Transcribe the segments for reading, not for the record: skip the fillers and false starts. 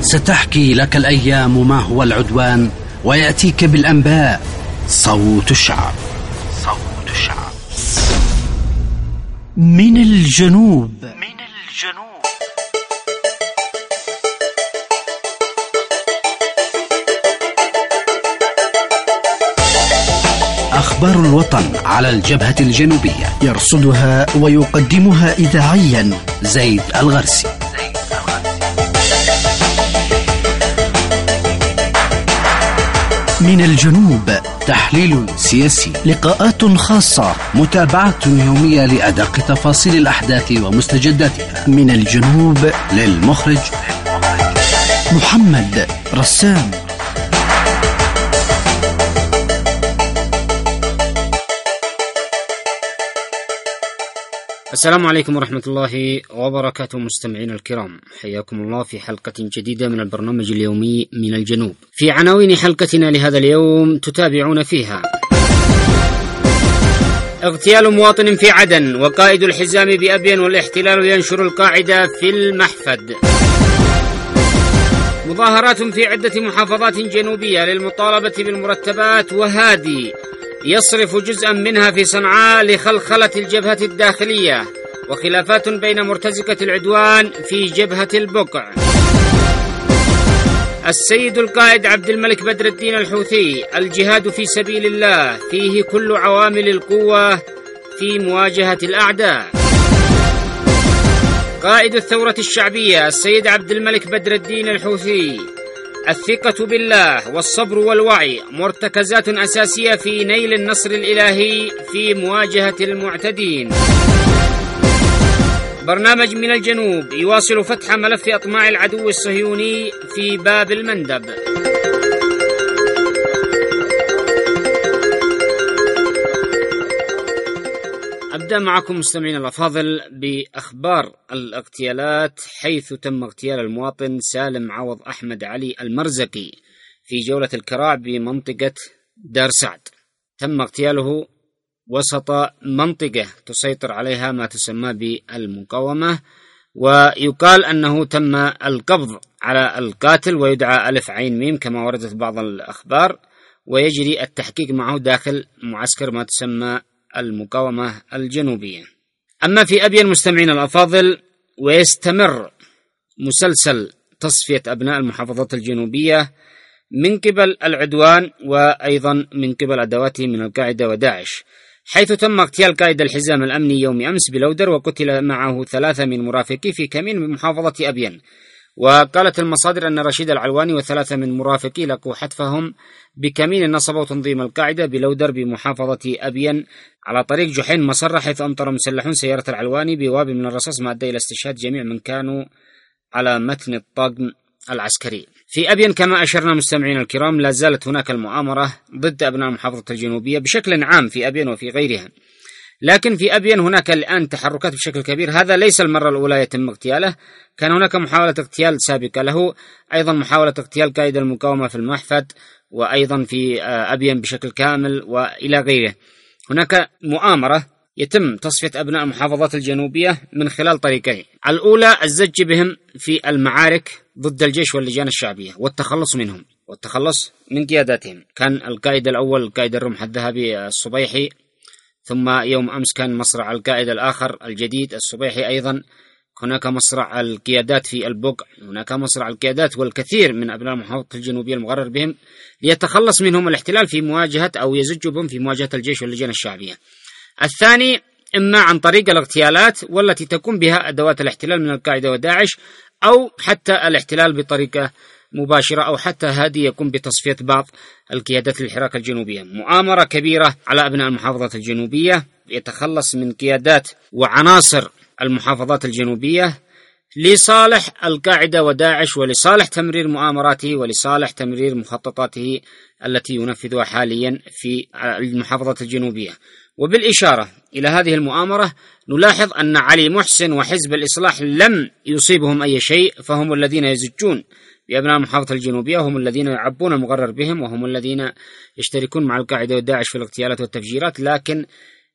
ستحكي لك الأيام ما هو العدوان، ويأتيك بالأنباء صوت الشعب. صوت الشعب من الجنوب. أخبار الوطن على الجبهة الجنوبية، يرصدها ويقدمها إذاعيا زيد الغرسي. من الجنوب، تحليل سياسي، لقاءات خاصة، متابعة يومية لأدق تفاصيل الأحداث ومستجداتها. من الجنوب، للمخرج محمد رسام. السلام عليكم ورحمة الله وبركاته. مستمعين الكرام، حياكم الله في حلقة جديدة من البرنامج اليومي من الجنوب. في عناوين حلقتنا لهذا اليوم تتابعون فيها: اغتيال مواطن في عدن، وقائد الحزام بأبين والاحتلال ينشر القاعدة في المحفد. مظاهرات في عدة محافظات جنوبية للمطالبة بالمرتبات، وهادي يصرف جزءا منها في صنعاء لخلخلة الجبهة الداخلية. وخلافات بين مرتزقة العدوان في جبهة البقع. السيد القائد عبد الملك بدر الدين الحوثي: الجهاد في سبيل الله فيه كل عوامل القوة في مواجهة الأعداء. قائد الثورة الشعبية السيد عبد الملك بدر الدين الحوثي: الثقة بالله والصبر والوعي مرتكزات أساسية في نيل النصر الإلهي في مواجهة المعتدين. برنامج من الجنوب يواصل فتح ملف أطماع العدو الصهيوني في باب المندب. أبدأ معكم مستمعين الأفاضل بأخبار الاغتيالات، حيث تم اغتيال المواطن سالم عوض أحمد علي المرزقي في جولة الكراع بمنطقة دار سعد. تم اغتياله وسط منطقة تسيطر عليها ما تسمى بالمقاومة، ويقال أنه تم القبض على القاتل ويدعى ألف عين ميم كما وردت بعض الأخبار، ويجري التحقيق معه داخل معسكر ما تسمى المقاومة الجنوبية. أما في أبين مستمعين الأفاضل، ويستمر مسلسل تصفية أبناء المحافظات الجنوبية من قبل العدوان وأيضا من قبل أدواته من القاعدة وداعش، حيث تم اغتيال قائد الحزام الأمني يوم أمس بلودر، وقتل معه 3 من مرافقيه في كمين بمحافظة أبين. وقالت المصادر أن رشيد العلواني و3 من مرافقيه لقوا حتفهم بكمين نصبوا تنظيم القاعدة بلودر بمحافظة أبين على طريق جحين مصرة، حيث أمطر مسلحون سيارة العلواني بوابل من الرصاص ما أدى إلى استشهاد جميع من كانوا على متن الطاقم العسكري. في أبين كما أشرنا مستمعين الكرام، لا زالت هناك المؤامرة ضد أبناء المحافظة الجنوبية بشكل عام في أبين وفي غيرها، لكن في أبين هناك الآن تحركات بشكل كبير. هذا ليس المرة الأولى يتم اغتياله، كان هناك محاولة اغتيال سابقة له، أيضا محاولة اغتيال قائد المقاومة في المحفد، وأيضا في أبين بشكل كامل وإلى غيره. هناك مؤامرة يتم تصفية أبناء المحافظات الجنوبية من خلال طريقين: الأولى الزج بهم في المعارك ضد الجيش واللجان الشعبية والتخلص منهم والتخلص من قياداتهم. كان القائد الأول قائد الرمح الذهبي الصبيحي، ثم يوم أمس كان مصرع القائد الآخر الجديد الصبيحي أيضا. هناك مصرع القيادات في البقع، هناك مصرع القيادات والكثير من أبناء المحافظة الجنوبية المقرر بهم ليتخلص منهم الاحتلال في مواجهة أو يزج بهم في مواجهة الجيش واللجان الشعبية. الثاني إما عن طريق الاغتيالات والتي تقوم بها أدوات الاحتلال من القاعدة وداعش، أو حتى الاحتلال بطريقة مباشرة، أو حتى هذه يقوم بتصفية بعض القيادات للحراك الجنوبية. مؤامرة كبيرة على أبناء المحافظات الجنوبية يتخلص من قيادات وعناصر المحافظات الجنوبية لصالح القاعدة وداعش، ولصالح تمرير مؤامراته، ولصالح تمرير مخططاته التي ينفذها حاليا في المحافظات الجنوبية. وبالإشارة إلى هذه المؤامرة نلاحظ أن علي محسن وحزب الإصلاح لم يصيبهم أي شيء، فهم الذين يزجون بأبناء المحافظة الجنوبية، وهم الذين يعبون المقرر بهم، وهم الذين يشتركون مع القاعدة وداعش في الاغتيالات والتفجيرات، لكن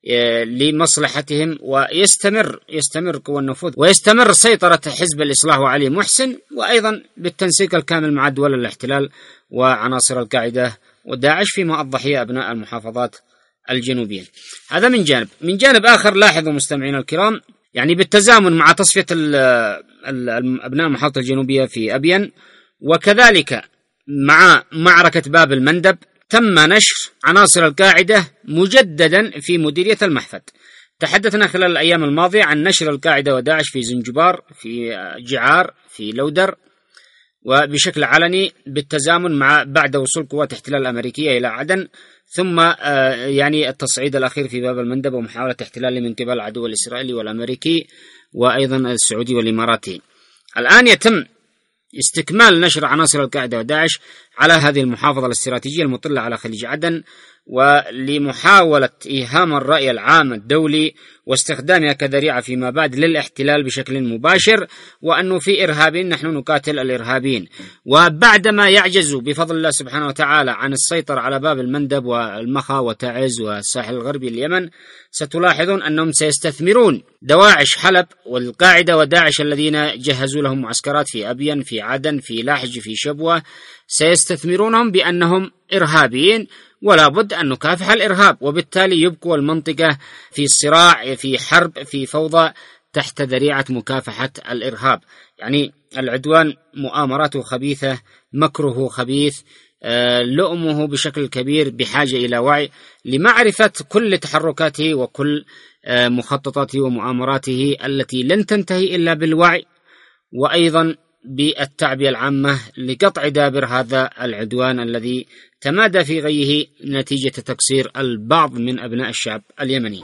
لمصلحتهم، ويستمر قوى النفوذ ويستمر سيطرة حزب الإصلاح وعلي محسن، وأيضا بالتنسيق الكامل مع دول الاحتلال وعناصر القاعدة وداعش فيما الضحية أبناء المحافظات الجنوبية. هذا من جانب. من جانب آخر لاحظوا مستمعينا الكرام، يعني بالتزامن مع تصفية أبناء المحافظة الجنوبية في أبين، وكذلك مع معركة باب المندب، تم نشر عناصر القاعدة مجددا في مديرية المحفد. تحدثنا خلال الأيام الماضية عن نشر القاعدة وداعش في زنجبار، في جعار، في لودر، وبشكل علني بالتزامن مع بعد وصول قوات الاحتلال الأمريكية إلى عدن، ثم يعني التصعيد الأخير في باب المندب ومحاولة احتلاله من قبل العدو الإسرائيلي والأمريكي وأيضا السعودي والإماراتي. الآن يتم استكمال نشر عناصر القاعدة وداعش على هذه المحافظة الاستراتيجية المطلة على خليج عدن، ولمحاولة إيهام الرأي العام الدولي واستخدامها كذريعة فيما بعد للاحتلال بشكل مباشر، وأنه في إرهابيين نحن نقاتل الإرهابيين. وبعدما يعجزوا بفضل الله سبحانه وتعالى عن السيطرة على باب المندب والمخا وتعز والساحل الغربي اليمن، ستلاحظون أنهم سيستثمرون دواعش حلب والقاعدة وداعش الذين جهزوا لهم معسكرات في أبين، في عدن، في لاحج، في شبوة، سيستثمرونهم بأنهم إرهابيين، ولا بد أن نكافح الإرهاب، وبالتالي يبقوا المنطقة في صراع، في حرب، في فوضى تحت ذريعة مكافحة الإرهاب. يعني العدوان مؤامراته خبيثة، مكره خبيث، لؤمه بشكل كبير، بحاجة إلى وعي لمعرفة كل تحركاته وكل مخططاته ومؤامراته التي لن تنتهي إلا بالوعي، وأيضا بالتعبئة العامة لقطع دابر هذا العدوان الذي تمادى في غيه نتيجة تقصير البعض من أبناء الشعب اليمني.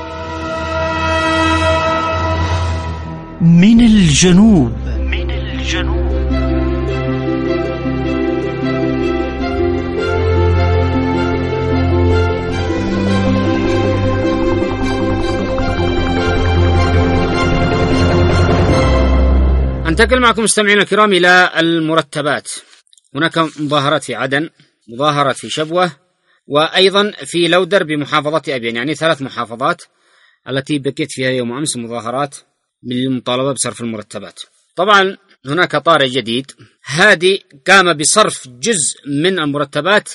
من الجنوب. أنتقل معكم مستمعينا الكرام إلى المرتبات. هناك مظاهرات في عدن، مظاهرات في شبوة، وأيضا في لودر بمحافظة أبين، يعني 3 محافظات التي بكيت فيها يوم أمس مظاهرات بالمطالبة بصرف المرتبات. طبعا هناك طارئ جديد، هادي قام بصرف جزء من المرتبات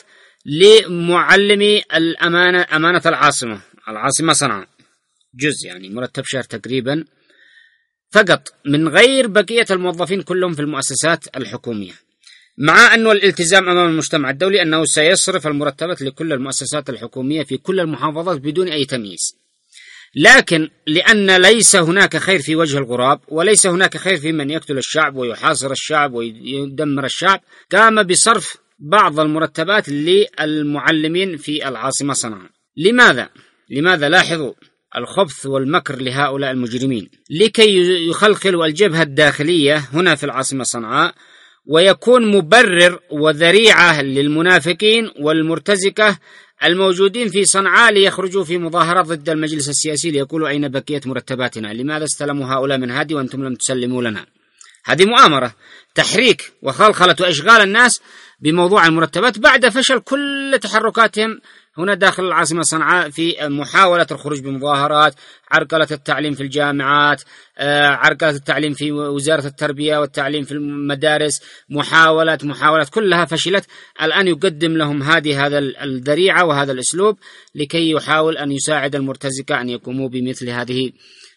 لمعلمي أمانة العاصمة صنعاء، جزء يعني مرتب شهر تقريبا فقط، من غير بقية الموظفين كلهم في المؤسسات الحكومية، مع أنه الالتزام أمام المجتمع الدولي أنه سيصرف المرتبات لكل المؤسسات الحكومية في كل المحافظات بدون أي تمييز. لكن لأن ليس هناك خير في وجه الغراب، وليس هناك خير في من يقتل الشعب ويحاصر الشعب ويدمر الشعب، قام بصرف بعض المرتبات للمعلمين في العاصمة صنعاء. لماذا؟ لاحظوا الخبث والمكر لهؤلاء المجرمين، لكي يخلخلوا الجبهة الداخلية هنا في العاصمة صنعاء، ويكون مبرر وذريعة للمنافقين والمرتزقة الموجودين في صنعاء ليخرجوا في مظاهرات ضد المجلس السياسي ليقولوا أين بقيت مرتباتنا؟ لماذا استلموا هؤلاء من هادي وأنتم لم تسلموا لنا؟ هذه مؤامرة، تحريك وخلخلة وإشغال الناس بموضوع المرتبات بعد فشل كل تحركاتهم هنا داخل العاصمة صنعاء في محاولة الخروج بمظاهرات، عرقلة التعليم في الجامعات، عرقلة التعليم في وزارة التربية والتعليم في المدارس، محاولات كلها فشلت. الآن يقدم لهم هذا الذريعة وهذا الأسلوب لكي يحاول أن يساعد المرتزقة أن يقوموا بمثل هذه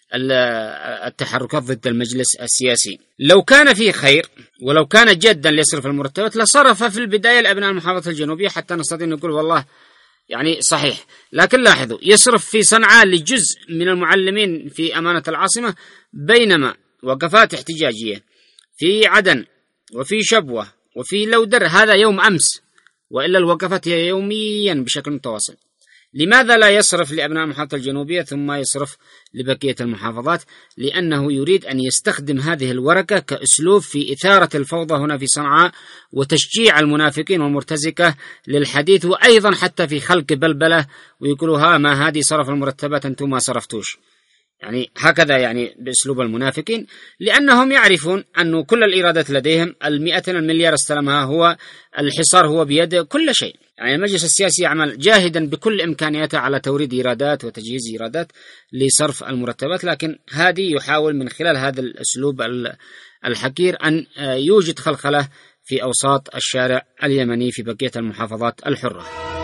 التحركات ضد المجلس السياسي. لو كان فيه خير ولو كان جدا ليصرف المرتبات لصرف في البداية لأبناء المحافظة الجنوبية حتى نستطيع نقول والله يعني صحيح. لكن لاحظوا يصرف في صنعاء لجزء من المعلمين في أمانة العاصمة، بينما وقفات احتجاجية في عدن وفي شبوة وفي لودر هذا يوم أمس، وإلا الوقفات هي يوميا بشكل متواصل. لماذا لا يصرف لأبناء المحافظة الجنوبية ثم يصرف لبقية المحافظات؟ لأنه يريد أن يستخدم هذه الورقة كأسلوب في إثارة الفوضى هنا في صنعاء وتشجيع المنافقين والمرتزقة للحديث، وأيضا حتى في خلق بلبلة ويقولوا ما هذه صرف المرتبات أنتم ما صرفتوش، يعني هكذا يعني بأسلوب المنافقين، لأنهم يعرفون أن كل الإيرادات لديهم، 200 مليار استلمها، هو الحصار هو بيد كل شيء. يعني المجلس السياسي يعمل جاهدا بكل إمكانياته على توريد إيرادات وتجهيز إيرادات لصرف المرتبات، لكن هادي يحاول من خلال هذا الأسلوب الحقير أن يوجد خلخلة في أوساط الشارع اليمني في بقية المحافظات الحرة.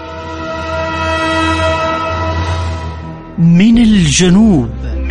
من الجنوب.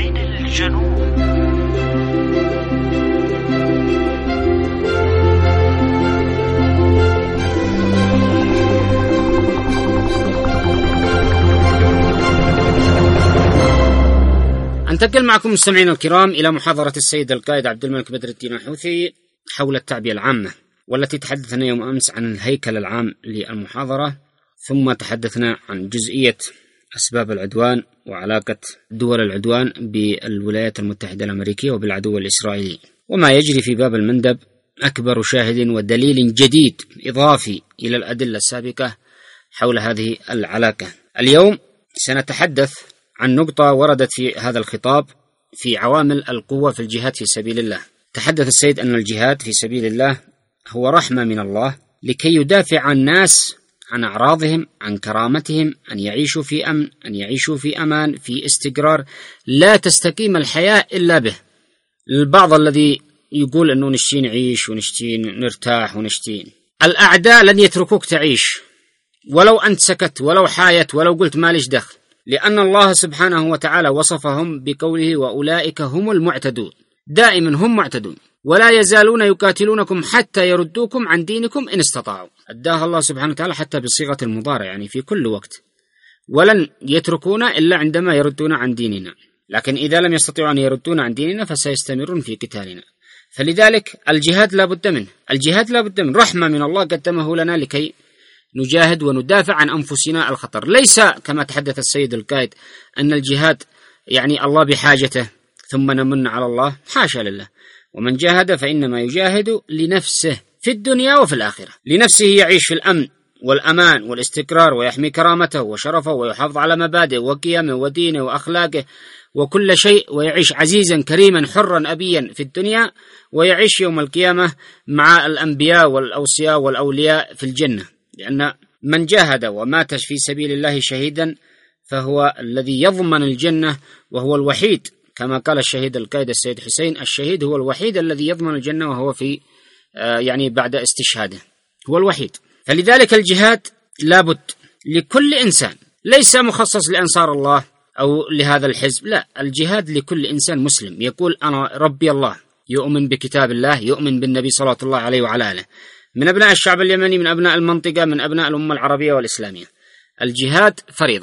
أنتقل معكم مستمعينا الكرام إلى محاضرة السيد القائد عبد الملك بدر الدين الحوثي حول التعبئة العامة، والتي تحدثنا يوم أمس عن الهيكل العام للمحاضرة، ثم تحدثنا عن جزئية أسباب العدوان وعلاقة دول العدوان بالولايات المتحدة الأمريكية وبالعدو الإسرائيلي، وما يجري في باب المندب أكبر شاهد ودليل جديد إضافي إلى الأدلة السابقة حول هذه العلاقة. اليوم سنتحدث عن نقطة وردت في هذا الخطاب في عوامل القوة في الجهاد في سبيل الله. تحدث السيد أن الجهاد في سبيل الله هو رحمة من الله لكي يدافع عن الناس عن أعراضهم، عن كرامتهم، أن يعيشوا في أمن، أن يعيشوا في أمان، في استقرار، لا تستقيم الحياة إلا به. البعض الذي يقول أنه نشتي نعيش ونشتي نرتاح ونشتي، الأعداء لن يتركوك تعيش ولو أنت سكت ولو حايت ولو قلت ماليش دخل، لأن الله سبحانه وتعالى وصفهم بقوله وأولئك هم المعتدون. دائما هم معتدون، ولا يزالون يقاتلونكم حتى يردوكم عن دينكم إن استطاعوا. أداها الله سبحانه وتعالى حتى بصيغة المضارع، يعني في كل وقت، ولن يتركونا إلا عندما يردون عن ديننا، لكن إذا لم يستطيعوا أن يردون عن ديننا فسيستمرون في قتالنا. فلذلك الجهاد لا بد منه، الجهاد لا بد منه، رحمة من الله قدمه لنا لكي نجاهد وندافع عن أنفسنا الخطر. ليس كما تحدث السيد القائد أن الجهاد يعني الله بحاجته ثم نمن على الله، حاشا لله. ومن جاهد فإنما يجاهد لنفسه في الدنيا وفي الآخرة. لنفسه يعيش في الأمن والأمان والاستقرار ويحمي كرامته وشرفه ويحافظ على مبادئه وقيمه ودينه وأخلاقه وكل شيء، ويعيش عزيزا كريما حرا أبيا في الدنيا، ويعيش يوم القيامة مع الأنبياء والأوصياء والأولياء في الجنة. لأن من جاهد ومات في سبيل الله شهيدا فهو الذي يضمن الجنة، وهو الوحيد كما قال الشهيد القائد السيد حسين، الشهيد هو الوحيد الذي يضمن الجنة وهو في يعني بعد استشهاده، هو الوحيد. فلذلك الجهاد لابد لكل إنسان، ليس مخصص لأنصار الله أو لهذا الحزب، لا، الجهاد لكل إنسان مسلم يقول أنا ربي الله، يؤمن بكتاب الله، يؤمن بالنبي صلى الله عليه وعلى آله، من أبناء الشعب اليمني، من أبناء المنطقة، من أبناء الأمة العربية والإسلامية. الجهاد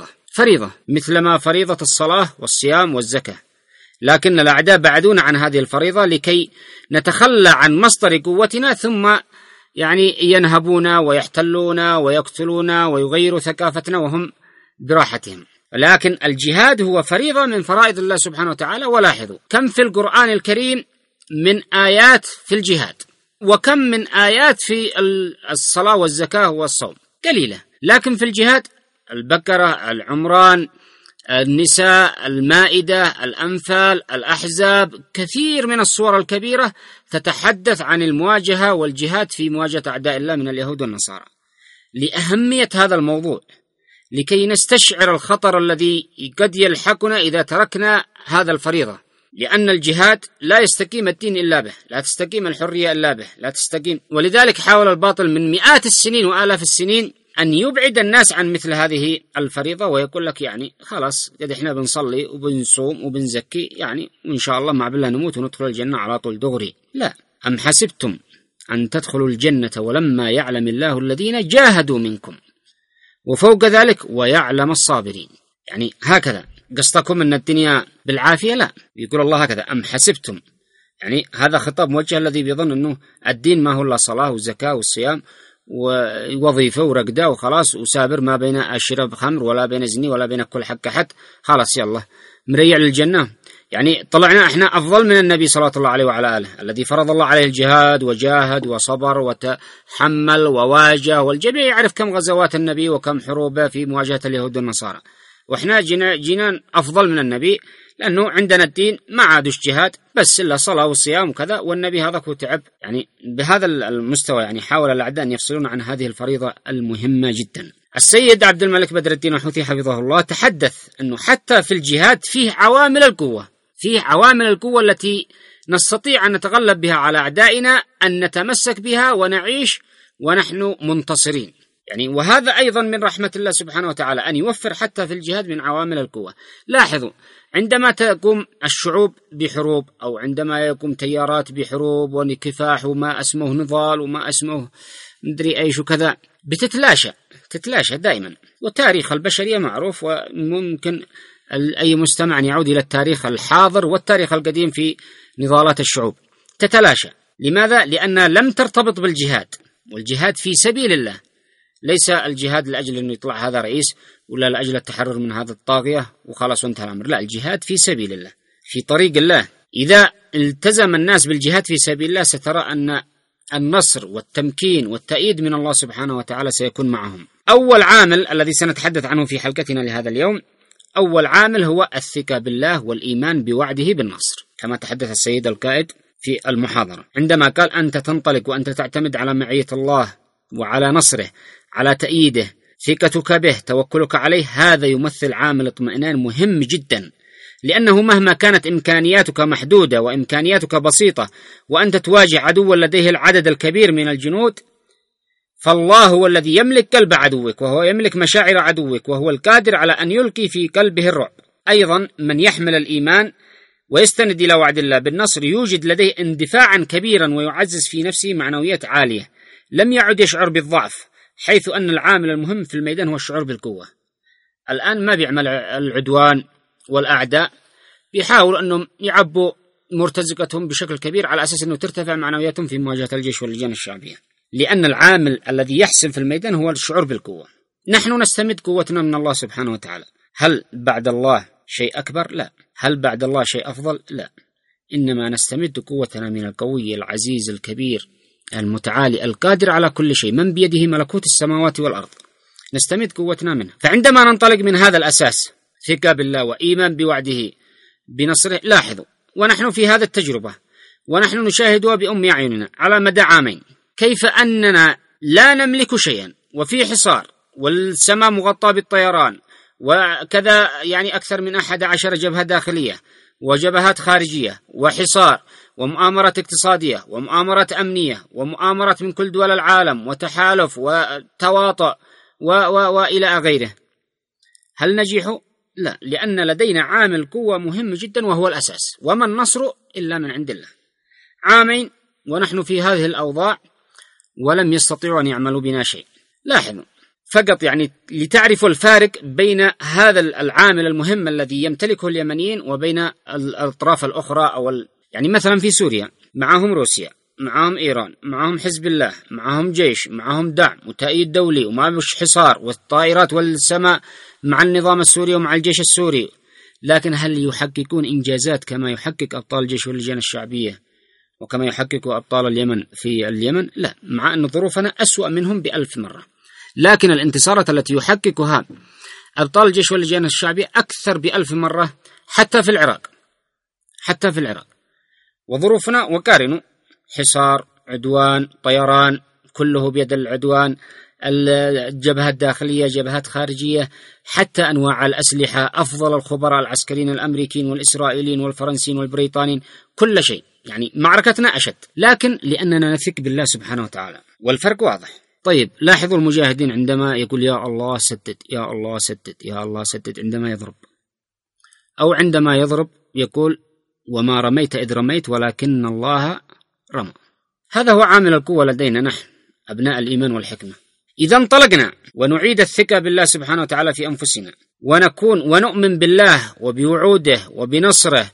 فريضة مثلما فريضة الصلاة والصيام والزكاة، لكن الأعداء بعدون عن هذه الفريضة لكي نتخلى عن مصدر قوتنا، ثم يعني ينهبونا ويحتلونا ويقتلونا ويغيروا ثقافتنا وهم براحتهم. لكن الجهاد هو فريضة من فرائض الله سبحانه وتعالى. ولاحظوا كم في القرآن الكريم من آيات في الجهاد، وكم من آيات في الصلاة والزكاة والصوم، قليلة، لكن في الجهاد البقرة، العمران، النساء، المائدة، الأنفال، الأحزاب، كثير من الصور الكبيرة تتحدث عن المواجهة والجهاد في مواجهة أعداء الله من اليهود والنصارى. لأهمية هذا الموضوع، لكي نستشعر الخطر الذي قد يلحقنا إذا تركنا هذا الفريضة، لأن الجهاد لا يستقيم الدين إلا به، لا تستقيم الحرية إلا به، لا تستقيم. ولذلك حاول الباطل من مئات السنين وآلاف السنين أن يبعد الناس عن مثل هذه الفريضة، ويقول لك يعني خلاص قد إحنا بنصلي وبنصوم وبنزكي يعني وإن شاء الله مع بالله نموت وندخل الجنة على طول دغري. لا، أم حسبتم أن تدخلوا الجنة ولما يعلم الله الذين جاهدوا منكم وفوق ذلك ويعلم الصابرين. يعني هكذا قصدكم أن الدنيا بالعافية؟ لا، يقول الله هكذا أم حسبتم، يعني هذا خطاب موجه الذي بيظن أنه الدين ما هو إلا صلاة وزكاة والصيام ووظيفة ورقدة وخلاص وسابر، ما بين أشرب خمر ولا بين زني ولا بين كل حق أحد، خلاص يلا مريع للجنة. يعني طلعنا احنا أفضل من النبي صلى الله عليه وعلى آله الذي فرض الله عليه الجهاد وجاهد وصبر وتحمل وواجه، والجميع يعرف كم غزوات النبي وكم حروبه في مواجهة اليهود والنصارى، وإحنا جينا أفضل من النبي لأنه عندنا الدين ما عادش جهاد بس إلا صلاة وصيام وكذا، والنبي هذا هو تعب. يعني بهذا المستوى يعني حاول الأعداء أن يفصلون عن هذه الفريضة المهمة جدا. السيد عبد الملك بدر الدين الحوثي حفظه الله تحدث أنه حتى في الجهاد فيه عوامل القوة التي نستطيع أن نتغلب بها على أعدائنا، أن نتمسك بها ونعيش ونحن منتصرين. يعني وهذا أيضا من رحمة الله سبحانه وتعالى أن يوفر حتى في الجهاد من عوامل القوة. لاحظوا عندما تقوم الشعوب بحروب أو عندما يقوم تيارات بحروب وكفاح وما اسمه نضال وما اسمه مدري أيش وكذا، تتلاشى دائما. وتاريخ البشرية معروف، وممكن أي مستمع يعود إلى التاريخ الحاضر والتاريخ القديم في نضالات الشعوب تتلاشى. لماذا؟ لأنها لم ترتبط بالجهاد، والجهاد في سبيل الله، ليس الجهاد لأجل أنه يطلع هذا رئيس ولا لأجل التحرر من هذا الطاغية وخلاص وانتهى الأمر. لا، الجهاد في سبيل الله في طريق الله. إذا التزم الناس بالجهاد في سبيل الله سترى أن النصر والتمكين والتأييد من الله سبحانه وتعالى سيكون معهم. أول عامل الذي سنتحدث عنه في حلقتنا لهذا اليوم، أول عامل هو الثقة بالله والإيمان بوعده بالنصر، كما تحدث السيد القائد في المحاضرة عندما قال: أنت تنطلق وأنت تعتمد على معية الله وعلى نصره، على تأييده، ثقتك به، توكلك عليه. هذا يمثل عامل اطمئنان مهم جدا، لأنه مهما كانت إمكانياتك محدودة وإمكانياتك بسيطة وأنت تواجه عدوا لديه العدد الكبير من الجنود، فالله هو الذي يملك قلب عدوك، وهو يملك مشاعر عدوك، وهو القادر على أن يلقي في قلبه الرعب. أيضا من يحمل الإيمان ويستند إلى وعد الله بالنصر يوجد لديه اندفاعا كبيرا ويعزز في نفسه معنويات عالية، لم يعد يشعر بالضعف، حيث أن العامل المهم في الميدان هو الشعور بالقوة. الآن ما بيعمل العدوان والأعداء، بيحاولوا أنهم يعبوا مرتزقتهم بشكل كبير على أساس أنه ترتفع معنوياتهم في مواجهة الجيش واللجان الشعبية، لأن العامل الذي يحسم في الميدان هو الشعور بالقوة. نحن نستمد قوتنا من الله سبحانه وتعالى. هل بعد الله شيء أكبر؟ لا. هل بعد الله شيء أفضل؟ لا. إنما نستمد قوتنا من القوي العزيز الكبير المتعالي القادر على كل شيء، من بيده ملكوت السماوات والأرض، نستمد قوتنا منه. فعندما ننطلق من هذا الأساس، ثقة بالله وإيمان بوعده بنصره، لاحظوا ونحن في هذا التجربة ونحن نشاهدها بأم أعيننا على مدى عامين، كيف أننا لا نملك شيئا وفي حصار والسماء مغطى بالطيران، وكذا يعني أكثر من 11 جبهة داخلية وجبهات خارجية وحصار ومؤامرات اقتصادية ومؤامرات أمنية ومؤامرات من كل دول العالم وتحالف وتواطؤ وإلى غيره. هل نجح؟ لا، لأن لدينا عامل قوة مهم جدا وهو الأساس، وما النصر إلا من عند الله. عامين ونحن في هذه الأوضاع ولم يستطيعوا أن يعملوا بنا شيء. لاحظوا فقط يعني لتعرفوا الفارق بين هذا العامل المهم الذي يمتلكه اليمنيين وبين الأطراف الأخرى، يعني مثلا في سوريا معهم روسيا، معهم إيران، معهم حزب الله، معهم جيش، معهم دعم وتأييد دولي وما حصار والطائرات والسماء مع النظام السوري ومع الجيش السوري، لكن هل يحققون إنجازات كما يحقق أبطال الجيش واللجان الشعبية وكما يحقق أبطال اليمن في اليمن؟ لا، مع أن ظروفنا أسوأ منهم ب1000 مرة، لكن الانتصارات التي يحققها أبطال الجيش واللجان الشعبية أكثر ب1000 مرة حتى في العراق. وظروفنا وقارنوا، حصار، عدوان، طيران، كله بيد العدوان، الجبهات الداخلية، جبهات خارجية، حتى أنواع الأسلحة، أفضل الخبراء العسكريين الأمريكيين والإسرائيليين والفرنسيين والبريطانيين، كل شيء. يعني معركتنا أشد، لكن لأننا نثق بالله سبحانه وتعالى، والفرق واضح. طيب لاحظوا المجاهدين عندما يقول يا الله سدد، يا الله سدد، يا الله سدد عندما يضرب، أو عندما يضرب يقول وما رميت إذ رميت ولكن الله رمى. هذا هو عامل القوة لدينا نحن أبناء الإيمان والحكمة. إذا انطلقنا ونعيد الثقة بالله سبحانه وتعالى في أنفسنا، ونؤمن بالله وبوعوده وبنصره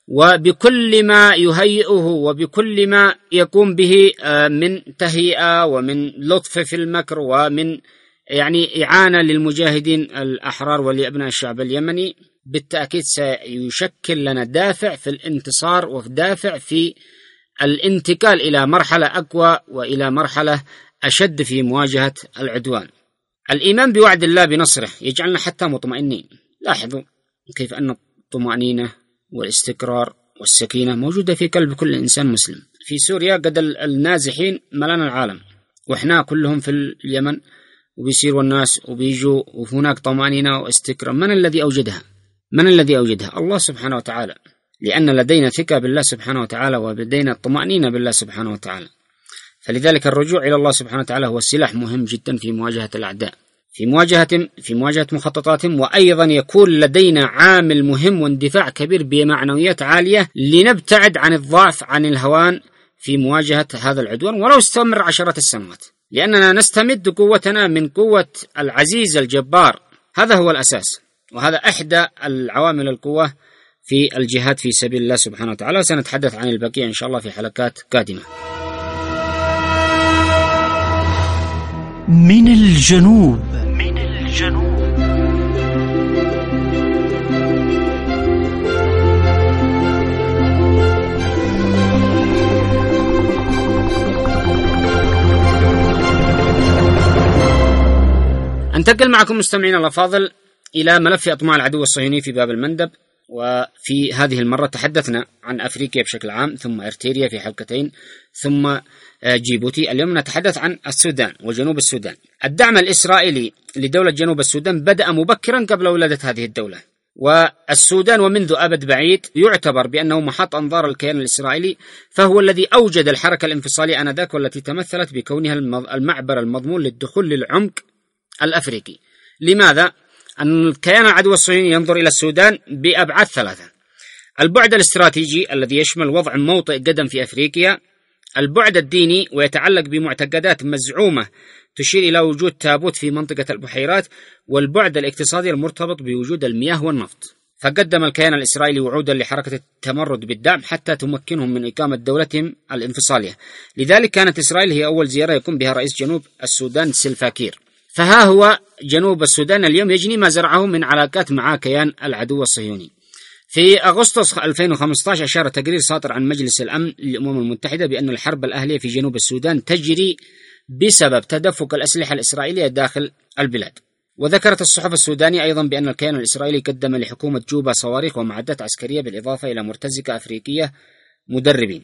وبكل ما يهيئه وبكل ما يقوم به من تهيئة ومن لطف في المكر ومن يعني إعانة للمجاهدين الأحرار ولأبناء الشعب اليمني، بالتأكيد سيشكل لنا دافع في الانتصار ودافع في الانتقال إلى مرحلة أقوى وإلى مرحلة أشد في مواجهة العدوان. الإيمان بوعد الله بنصره يجعلنا حتى مطمئنين. لاحظوا كيف أن الطمأنينة والاستقرار والسكينة موجودة في قلب كل إنسان مسلم. في سوريا قد النازحين ملان العالم، وإحنا كلهم في اليمن وبيصيروا الناس وبيجوا وهناك طمأنينة واستقرار. من الذي أوجدها؟ من الذي أوجدها؟ الله سبحانه وتعالى، لأن لدينا ثقة بالله سبحانه وتعالى ولدينا طمأنينة بالله سبحانه وتعالى. فلذلك الرجوع إلى الله سبحانه وتعالى هو سلاح مهم جدا في مواجهة الأعداء، في مواجهة مخططاتهم، وأيضا يكون لدينا عامل مهم واندفاع كبير بمعنويات عالية لنبتعد عن الضعف، عن الهوان في مواجهة هذا العدوان ولو استمر عشرات السنوات، لأننا نستمد قوتنا من قوة العزيز الجبار. هذا هو الأساس، وهذا إحدى العوامل القوة في الجهاد في سبيل الله سبحانه وتعالى. وسنتحدث عن البقية إن شاء الله في حلقات قادمة. من الجنوب. أنتقل معكم مستمعين الأفاضل إلى ملف أطماع العدو الصهيوني في باب المندب. وفي هذه المرة تحدثنا عن أفريقيا بشكل عام، ثم إرتريا في حلقتين، ثم جيبوتي. اليوم نتحدث عن السودان وجنوب السودان. الدعم الإسرائيلي لدولة جنوب السودان بدأ مبكرا قبل ولادة هذه الدولة، والسودان ومنذ أبد بعيد يعتبر بأنه محط أنظار الكيان الإسرائيلي، فهو الذي أوجد الحركة الانفصالية آنذاك، والتي تمثلت بكونها المعبر المضمون للدخول للعمق الأفريقي. لماذا؟ أن الكيان العدو الصهيوني ينظر إلى السودان بأبعاد ثلاثة: البعد الاستراتيجي الذي يشمل وضع موطئ قدم في أفريقيا، البعد الديني ويتعلق بمعتقدات مزعومة تشير إلى وجود تابوت في منطقة البحيرات، والبعد الاقتصادي المرتبط بوجود المياه والنفط. فقدم الكيان الإسرائيلي وعودا لحركة التمرد بالدعم حتى تمكنهم من إقامة دولتهم الانفصالية. لذلك كانت إسرائيل هي أول زيارة يقوم بها رئيس جنوب السودان سلفاكير. فها هو جنوب السودان اليوم يجني ما زرعه من علاقات مع كيان العدو الصهيوني. في أغسطس 2015 أشار تقرير صادر عن مجلس الأمن للأمم المتحدة بأن الحرب الأهلية في جنوب السودان تجري بسبب تدفق الأسلحة الإسرائيلية داخل البلاد. وذكرت الصحف السودانية أيضا بأن الكيان الإسرائيلي قدم لحكومة جوبا صواريخ ومعدات عسكرية بالإضافة إلى مرتزقة أفريقية مدربين،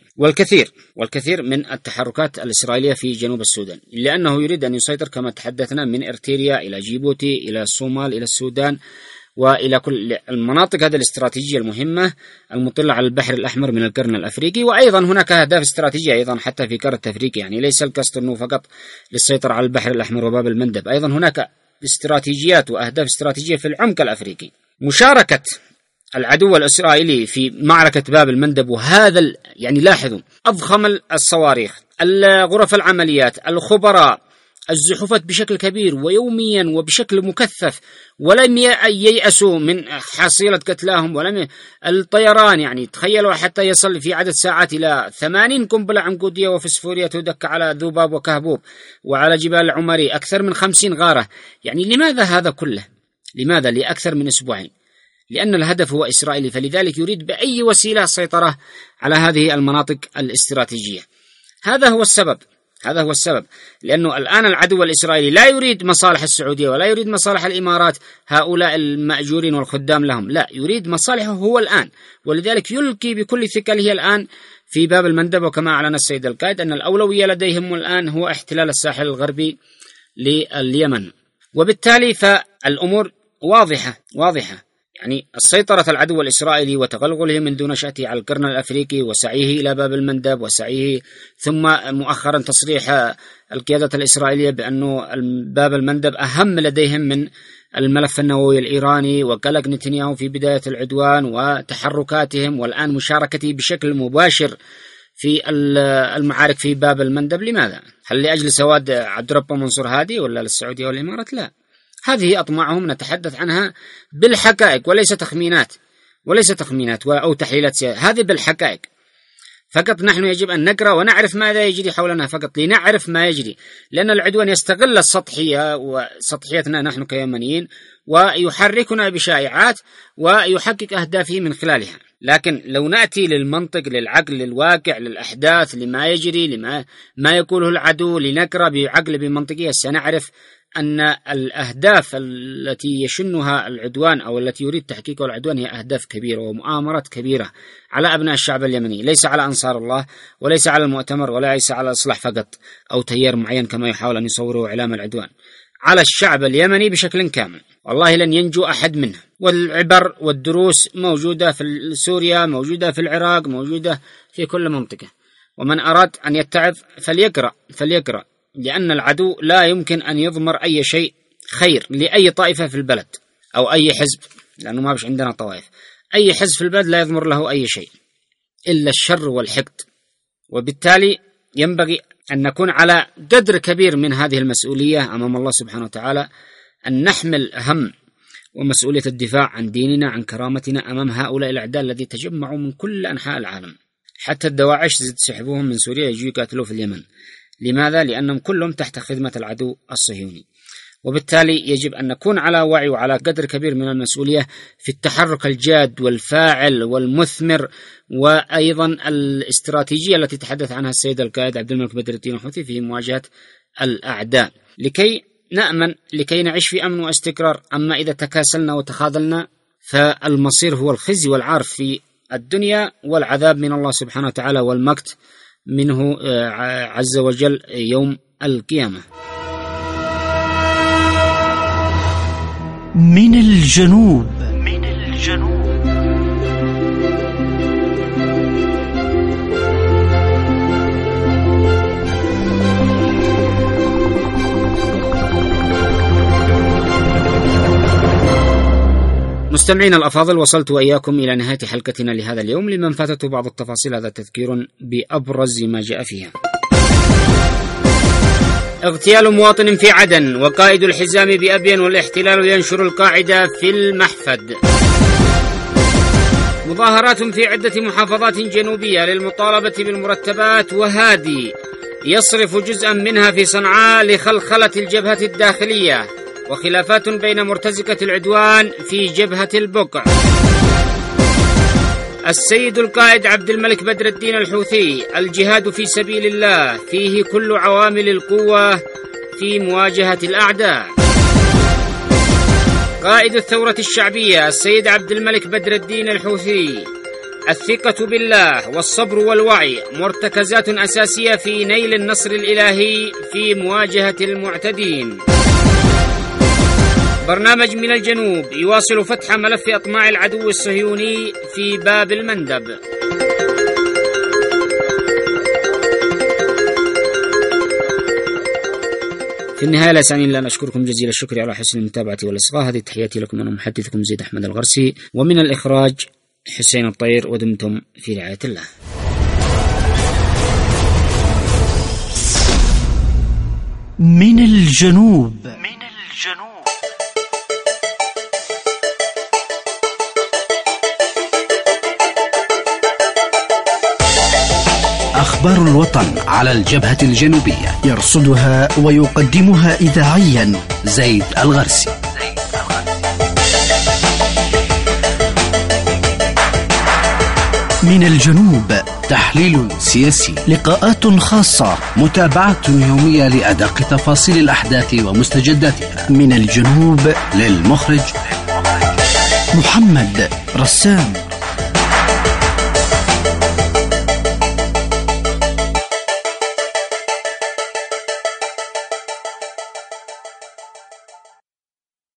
والكثير من التحركات الإسرائيلية في جنوب السودان، لأنه يريد أن يسيطر كما تحدثنا من إرتريا إلى جيبوتي إلى الصومال إلى السودان وإلى كل المناطق هذه الاستراتيجية المهمة المطلة على البحر الأحمر من القرن الأفريقي. وأيضا هناك أهداف استراتيجية أيضا حتى في قارة أفريقيا، يعني ليس القصد أنه فقط للسيطرة على البحر الأحمر وباب المندب، أيضا هناك استراتيجيات وأهداف استراتيجية في العمق الأفريقي. مشاركة العدو الإسرائيلي في معركة باب المندب، وهذا يعني لاحظوا أضخم الصواريخ، الغرف العمليات، الخبراء، الزحوفات بشكل كبير ويوميا وبشكل مكثف، ولم ييأسوا من حصيلة قتلاهم، ولم الطيران يعني تخيلوا حتى يصل في عدد ساعات إلى 80 قنبلة عنقودية وفسفورية تدك على ذباب وكهبوب، وعلى جبال العمري أكثر من 50 غارة. يعني لماذا هذا كله؟ لماذا لأكثر من أسبوعين؟ لأن الهدف هو إسرائيلي، فلذلك يريد بأي وسيلة السيطرة على هذه المناطق الاستراتيجية. هذا هو السبب، لأنه الآن العدو الإسرائيلي لا يريد مصالح السعودية ولا يريد مصالح الإمارات، هؤلاء المأجورين والخدام لهم، لا، يريد مصالحه هو الآن، ولذلك يلقي بكل ثقله الآن في باب المندب. وكما أعلن السيد القائد أن الأولوية لديهم الآن هو احتلال الساحل الغربي لليمن، وبالتالي فالأمور واضحة. يعني السيطرة العدو الإسرائيلي وتغلغله منذ نشأته على القرن الأفريقي وسعيه إلى باب المندب وسعيه، ثم مؤخرا تصريح القيادة الإسرائيلية بأنه باب المندب أهم لديهم من الملف النووي الإيراني، وقلق نتنياهو في بداية العدوان وتحركاتهم، والآن مشاركته بشكل مباشر في المعارك في باب المندب. لماذا؟ هل لأجل سواد عبد الرب منصور هادي ولا للسعودية والإمارات؟ لا، هذه أطماعهم نتحدث عنها بالحقائق وليس تخمينات أو تحليلات سياسية، هذه بالحقائق فقط. نحن يجب أن نقرأ ونعرف ماذا يجري حولنا فقط لنعرف ما يجري، لأن العدوان يستغل السطحية وسطحيتنا نحن كيمنيين ويحركنا بشائعات ويحقق أهدافه من خلالها. لكن لو نأتي للمنطق، للعقل، للواقع، للأحداث، لما يجري، لما يقوله العدو، لنقرأ بعقل بمنطقية، سنعرف أن الأهداف التي يشنها العدوان أو التي يريد تحقيقها العدوان هي أهداف كبيرة ومؤامرات كبيرة على أبناء الشعب اليمني، ليس على أنصار الله وليس على المؤتمر وليس على الإصلاح فقط أو تيار معين كما يحاول أن يصوره إعلام العدوان. على الشعب اليمني بشكل كامل، والله لن ينجو أحد منه. والعبر والدروس موجودة في سوريا، موجودة في العراق، موجودة في كل منطقة. ومن أراد أن يتعظ فليقرأ، لأن العدو لا يمكن أن يضمر أي شيء خير لأي طائفة في البلد أو أي حزب، لأنه ما بش عندنا طوائف. أي حزب في البلد لا يضمر له أي شيء إلا الشر والحقد. وبالتالي ينبغي أن نكون على قدر كبير من هذه المسؤولية أمام الله سبحانه وتعالى، أن نحمل هم ومسؤولية الدفاع عن ديننا، عن كرامتنا أمام هؤلاء الأعداء الذي تجمعوا من كل أنحاء العالم. حتى الدواعش سحبوهم من سوريا يجوا يقاتلوا في اليمن. لماذا؟ لأنهم كلهم تحت خدمة العدو الصهيوني. وبالتالي يجب أن نكون على وعي وعلى قدر كبير من المسؤولية في التحرك الجاد والفاعل والمثمر، وأيضا الاستراتيجية التي تحدث عنها السيد القائد عبد الملك بدر الدين الحوثي في مواجهة الأعداء، لكي نأمن، لكي نعيش في أمن واستقرار. أما إذا تكاسلنا وتخاذلنا فالمصير هو الخزي والعار في الدنيا، والعذاب من الله سبحانه وتعالى والمقت منه عز وجل يوم القيامة. من الجنوب. مستمعين الأفاضل، وصلت وإياكم إلى نهاية حلقتنا لهذا اليوم. لمن فاتته بعض التفاصيل هذا تذكير بأبرز ما جاء فيها. اغتيال مواطن في عدن، وقائد الحزام بأبين والاحتلال ينشر القاعدة في المحفد. مظاهرات في عدة محافظات جنوبية للمطالبة بالمرتبات، وهادي يصرف جزءا منها في صنعاء لخلخلة الجبهة الداخلية. وخلافات بين مرتزقة العدوان في جبهة البقع. السيد القائد عبد الملك بدر الدين الحوثي: الجهاد في سبيل الله فيه كل عوامل القوة في مواجهة الأعداء. قائد الثورة الشعبية السيد عبد الملك بدر الدين الحوثي: الثقة بالله والصبر والوعي مرتكزات أساسية في نيل النصر الإلهي في مواجهة المعتدين. برنامج من الجنوب يواصل فتح ملف أطماع العدو الصهيوني في باب المندب. في النهاية لا يسعني إلا أن أشكركم جزيل الشكر على حسن المتابعة والإصغاء. هذه تحياتي لكم، أنا محدثكم زيد أحمد الغرسي، ومن الإخراج حسين الطير، ودمتم في رعاية الله. من الجنوب. أخبار الوطن على الجبهة الجنوبية، يرصدها ويقدمها إذاعيا زيد الغرسي. من الجنوب، تحليل سياسي، لقاءات خاصة، متابعة يومية لأدق تفاصيل الأحداث ومستجداتها. من الجنوب، للمخرج محمد رسام.